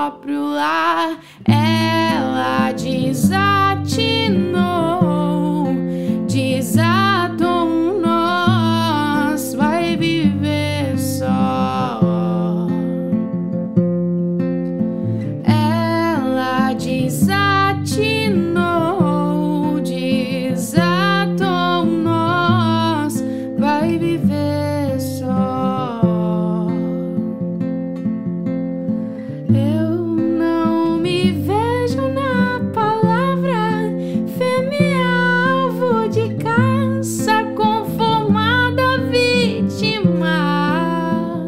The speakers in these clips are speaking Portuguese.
próprio lar. Ela desatinou, desatou um nós, vai viver só. Ela desatinou, desatou um nós, vai viver só. Eu não me vejo na palavra fêmea, alvo de caça, conformada vítima.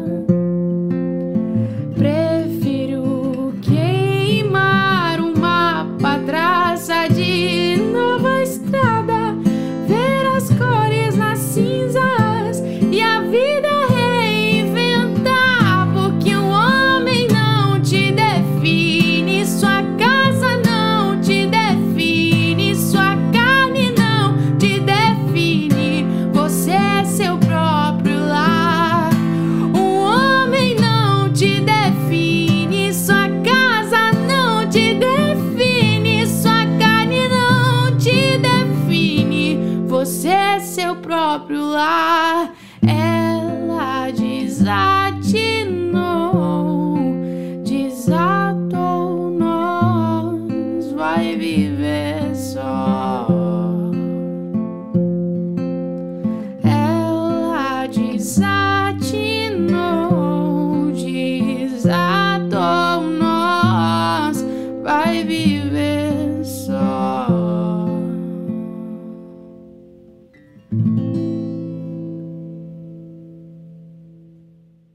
Prefiro queimar o mapa, traça de nova estrada, ver as cores nas cinzas e a vida reinventar, porque o homem não te define, sua casa não te define, sua carne não te define, você é seu próprio lar. O homem não te define, sua casa não te define, sua carne não te define, você é seu próprio lar. Ela desatinou, desatou nós, vai viver.